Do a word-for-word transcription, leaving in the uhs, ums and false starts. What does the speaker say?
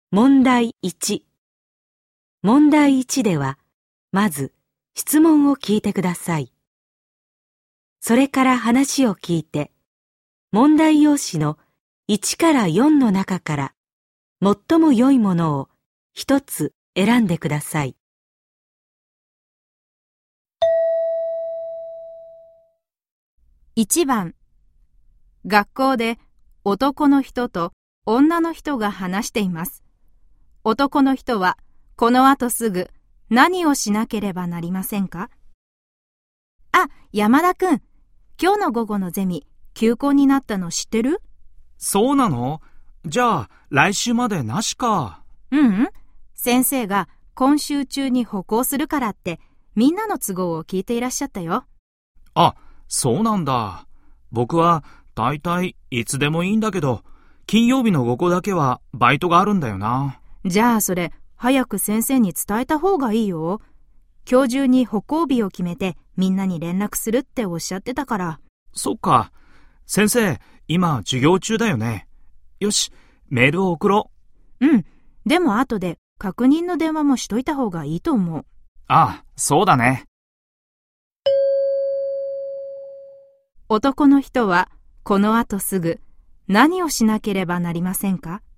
問題いち。問題いちでは、まず質問を聞いてください。それから話を聞いて、問題用紙のいちからよんの中から最も良いものを一つ選んでください。 いちばん、学校で男の人と女の人が話しています。男の人はこの後すぐ何をしなければなりませんか？あ、山田くん、今日の午後のゼミ、休校になったの知ってる？ そうなの？じゃあ来週までなしか。 ううん、先生が今週中に歩行するからってみんなの都合を聞いていらっしゃったよ。 あ、そうなんだ。僕はだいたいいつでもいいんだけど、金曜日の午後だけはバイトがあるんだよな。 じゃあそれ早く先生に伝えた方がいいよ。今日中に歩行日を決めてみんなに連絡するっておっしゃってたから。 そっか。先生、今授業中だよね。よし、メールを送ろう。うん。でも後で確認の電話もしといた方がいいと思う。 ああ、そうだね。 男の人はこの後すぐ何をしなければなりませんか？